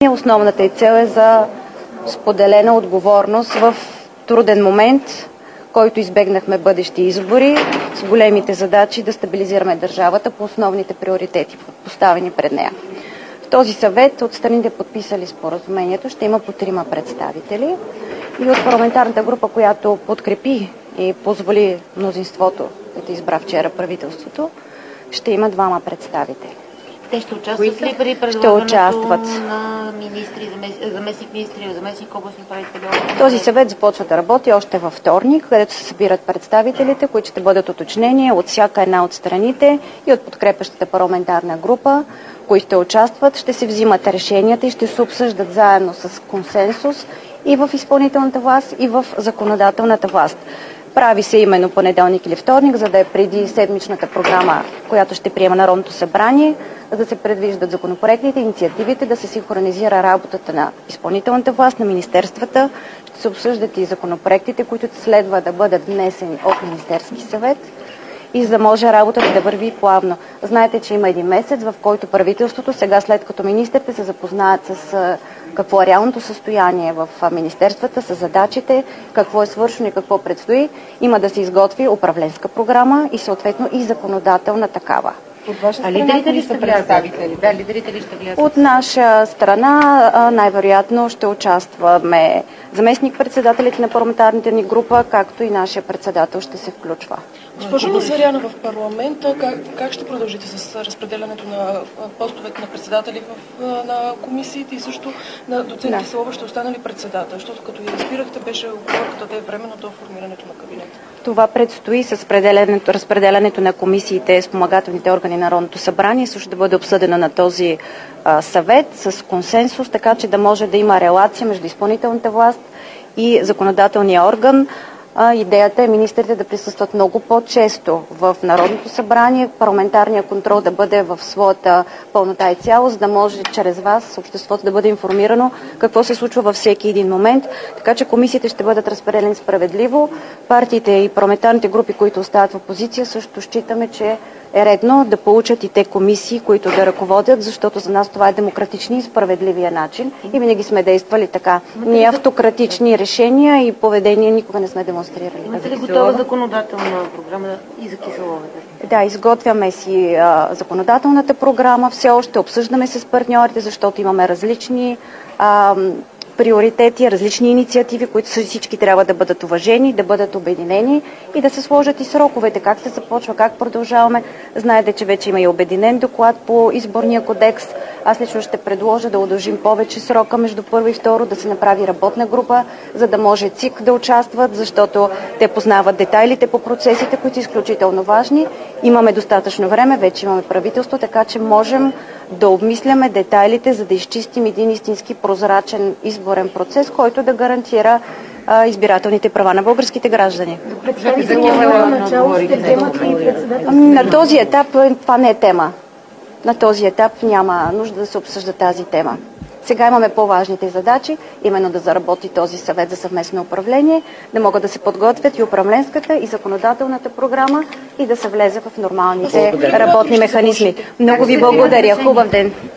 Основната и цел е за споделена отговорност в труден момент, който избегнахме бъдещи избори, с големите задачи да стабилизираме държавата по основните приоритети, поставени пред нея. В този съвет от страните, подписали споразумението, ще има по 3 представители и от парламентарната група, която подкрепи и позволи мнозинството, което избра вчера правителството, ще има 2 представители. Те ще участват ли при предлагането на министри, заместник-министри, заместник областни управители? Този съвет започва да работи още във вторник, където се събират представителите, които ще бъдат уточнени от всяка една от страните и от подкрепящата парламентарна група, които ще участват. Ще се взимат решенията и ще се обсъждат заедно с консенсус и в изпълнителната власт, и в законодателната власт. Прави се именно понеделник или вторник, за да е преди седмичната програма, която ще приема Народното събрание, за да се предвиждат законопроектите, инициативите, да се синхронизира работата на изпълнителната власт, на министерствата. Ще се обсъждат и законопроектите, които следва да бъдат внесени от Министерски съвет и за да може работата да върви плавно. Знаете, че има 1 месец, в който правителството, сега след като министрите се запознаят с какво е реалното състояние в министерствата, с задачите, какво е свършено и какво предстои, има да се изготви управленска програма и съответно и законодателна такава. От ваша страна, лидерите ли са представители? Да, лидерите ли ще влязат? От наша страна най-вероятно ще участваме заместник-председателите на парламентарната ни група, както и нашия председател ще се включва. Госпожо Назаряна, в парламента как ще продължите с разпределянето на постовете на председатели на комисиите и също на доценти Слова ще остане ли председател? Защото като ви разбирахте, беше оговорката да е временно до формирането на кабинета. Това предстои с разпределянето на комисиите, спомагателните органи на Народното събрание, също да бъде обсъдено на този съвет с консенсус, така че да може да има релация между изпълнителната власт и законодателния орган. Идеята е министрите да присъстват много по-често в Народното събрание, парламентарния контрол да бъде в своята пълнота и цялост, да може чрез вас обществото да бъде информирано какво се случва във всеки един момент, така че комисиите ще бъдат разпределени справедливо. Партиите и парламентарните групи, които остават в опозиция, също считаме, че е редно да получат и те комисии, които да ръководят, защото за нас това е демократични и справедливия начин и винаги сме действали така. Ние автократични решения и поведения никога не сме демонстрирали. Имате ли готова законодателна програма и за киселовете? Да, изготвяме си законодателната програма, все още обсъждаме с партньорите, защото имаме различни приоритети, различни инициативи, които всички трябва да бъдат уважени, да бъдат обединени и да се сложат и сроковете, как се започва, как продължаваме. Знаете, че вече има и обединен доклад по изборния кодекс. Аз лично ще предложа да удължим повече срока между първо и второ, да се направи работна група, за да може ЦИК да участват, защото те познават детайлите по процесите, които са изключително важни. Имаме достатъчно време, вече имаме правителство, така че можем да обмисляме детайлите, за да изчистим един истински прозрачен изборен процес, който да гарантира избирателните права на българските граждани. На този етап това не е тема. На този етап няма нужда да се обсъжда тази тема. Сега имаме по-важните задачи, именно да заработи този съвет за съвместно управление, да могат да се подготвят и управленската, и законодателната програма и да се влезе в нормалните работни механизми. Много ви благодаря. Хубав ден!